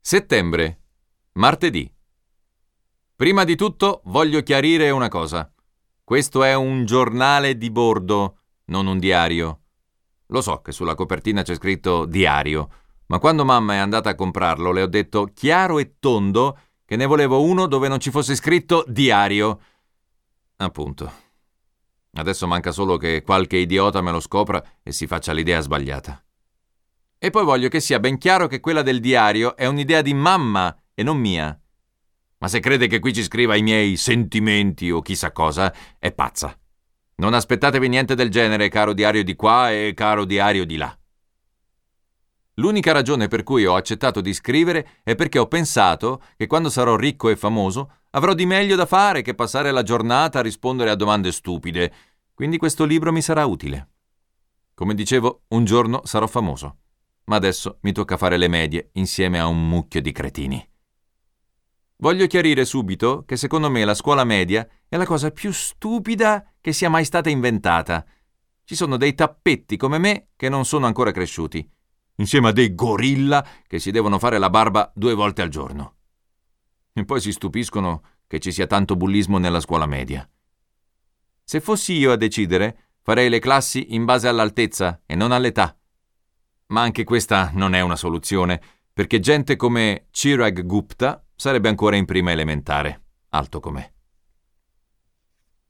Settembre, martedì. Prima di tutto voglio chiarire una cosa. Questo è un giornale di bordo, non un diario. Lo so che sulla copertina c'è scritto diario, ma quando mamma è andata a comprarlo le ho detto chiaro e tondo che ne volevo uno dove non ci fosse scritto diario. Appunto. Adesso manca solo che qualche idiota me lo scopra e si faccia l'idea sbagliata. E poi voglio che sia ben chiaro che quella del diario è un'idea di mamma e non mia. Ma se crede che qui ci scriva i miei sentimenti o chissà cosa, è pazza. Non aspettatevi niente del genere, caro diario di qua e caro diario di là. L'unica ragione per cui ho accettato di scrivere è perché ho pensato che quando sarò ricco e famoso avrò di meglio da fare che passare la giornata a rispondere a domande stupide, quindi questo libro mi sarà utile. Come dicevo, un giorno sarò famoso, ma adesso mi tocca fare le medie insieme a un mucchio di cretini. Voglio chiarire subito che secondo me la scuola media è la cosa più stupida che sia mai stata inventata. Ci sono dei tappetti come me che non sono ancora cresciuti, insieme a dei gorilla che si devono fare la barba 2 volte al giorno. E poi si stupiscono che ci sia tanto bullismo nella scuola media. Se fossi io a decidere, farei le classi in base all'altezza e non all'età. Ma anche questa non è una soluzione, perché gente come Chirag Gupta sarebbe ancora in prima elementare, alto com'è.